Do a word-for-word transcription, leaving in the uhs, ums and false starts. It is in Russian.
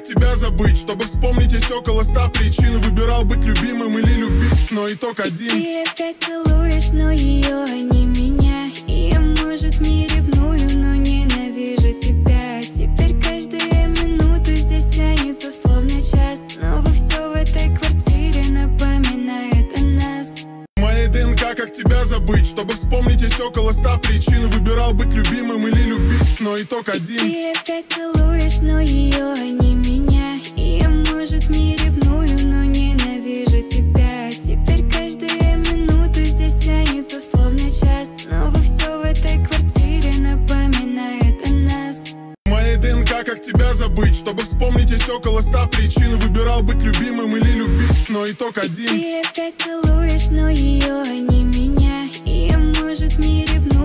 тебя забыть? Чтобы вспомнить, есть около ста причин. Выбирал быть любимым или любить, но итог один. Ты опять целуешь, но ее, а не меня. И я, может, не ревную, но ненавижу тебя. Теперь каждая минута здесь тянется словно час. Снова все в этой квартире напоминает о нас. Моя ДНК, как тебя забыть? Чтобы вспомнить, есть около ста причин. Выбирал быть любимым или любить, но итог один. Ты опять целуешь, но ее, а не меня. И я, может, не ревную, но ненавижу тебя. Теперь каждая минута здесь тянется словно час. Снова все в этой квартире напоминает о нас. Моя ДНК, как тебя забыть? Чтобы вспомнить, есть около ста причин. Выбирал быть любимым или любить, но итог один. Ты опять целуешь, но ее, а не меня. И я, может, не ревную.